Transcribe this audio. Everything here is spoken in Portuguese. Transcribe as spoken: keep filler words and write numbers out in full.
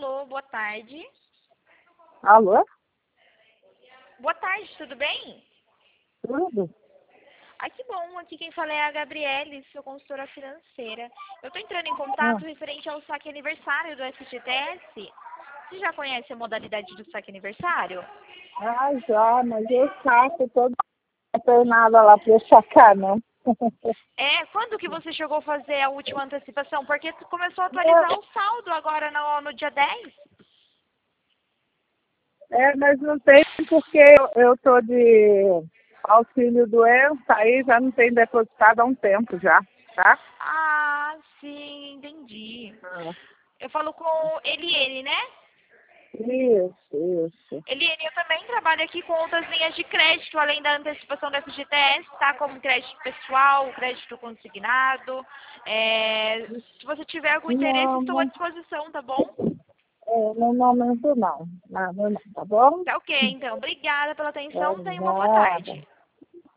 Alô, boa tarde. Alô? Boa tarde, tudo bem? Tudo? Ai, que bom. Aqui quem fala é a Gabriele, sua consultora financeira. Eu estou entrando em Ah, contato referente ao saque aniversário do F G T S. Você já conhece a modalidade do saque aniversário? ah, já, mas eu saco todo. Não tem nada lá para eu sacar, não. É, quando que você chegou a fazer a última antecipação? Porque tu começou a atualizar o saldo agora no, no dia dez. É, mas não tem porque eu, eu tô de auxílio doença, aí já não tem depositado há um tempo já, tá? Ah, sim, entendi. Ah, Eu falo com Eliene, né? isso, isso. Eliane, eu também trabalho aqui com outras linhas de crédito, além da antecipação do F G T S, tá? Como crédito pessoal, crédito consignado. É, se você tiver algum interesse, Não, estou à não, disposição, tá bom? é, no momento não, nada não, tá bom? Tá ok, então. Obrigada pela É, atenção, tenha uma boa nada. tarde.